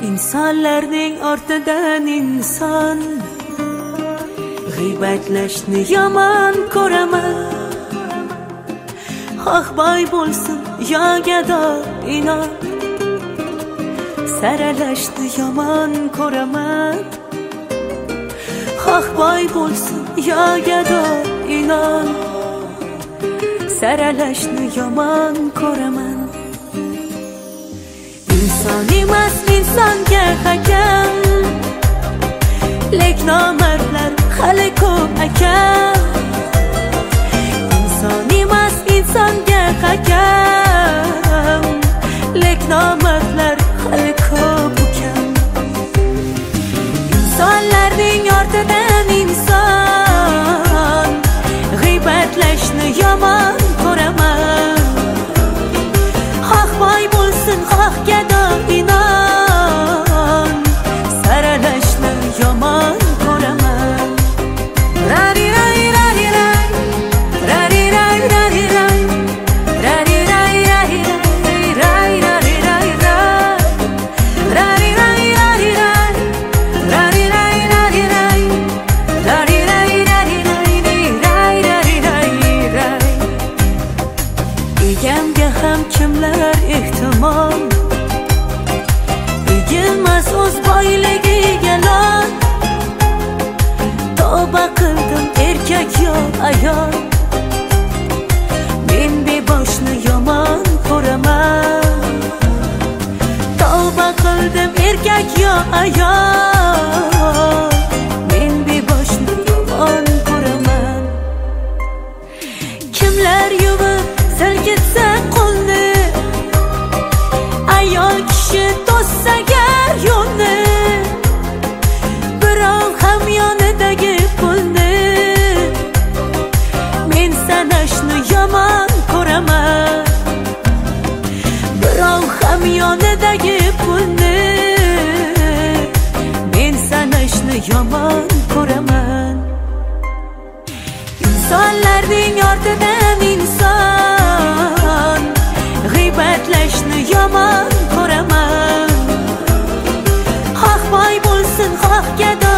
İnsanlarning ortidan inson g'iybatlashni yomon ko'raman. Xoh boy bo'lsin yo gado inon, saralashni yomon ko'raman. Xoh boy bo'lsin yo gado inon, saralashni yomon ko'raman. İnson emas insonga hakam, lek nomardlar hali ko'p akam. İnson emas insonga hakam, lek nomardlar hali ko'p ukam. İnsonlarning ortidan inson g'iybatlashni yomon ko'raman. Xoh boy bo'lsin xoh gado inon, saralashni yomon ko'raman. Rari ray rari ray, rari ray rari ray, rari ray rari ray, rari ray rari ray, rari ray rari ray, rari ray rari ray, rari ray rari ray, rari ray ray. Egamga ham kimlar ehtimol, egilmas o'z boyligiga lol. Tavba qildim erkak yo ayol, men beboshni yomon ko'raman. Tavba qildim erkak yo ayol, men beboshni yomon ko'raman. Kimlar yuvib silkitsa qo'lni, ayol kishi to'ssagar yo'lni, birov ham yonidagi pulni men sanashni yomon ko'raman. Birov ham yonidagi pulni men sanashni yomon ko'raman. İnsonlarning ortidan inson g'iybatlashni yomon ko'raman. Xoh boy bo'lsin xoh gado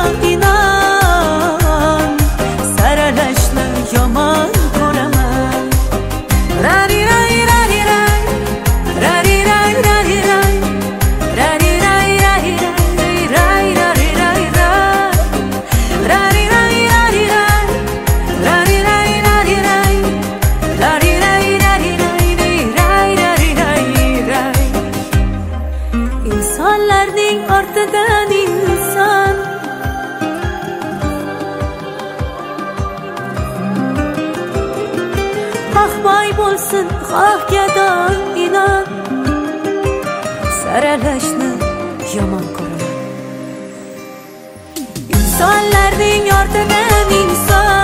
inon, saralashni yomon ko'raman. Rari ray rari ray, rari ray rari ray, rari ray rari ray, rari ray ray, rari ray rari ray, rari ray rari ray, rari ray rari ray, rari ray ray. İnsonlarning ortidan inson xoh boy bo'lsin xoh gado inon, saralashni yomon ko'raman. İnsonlarning ortidan inson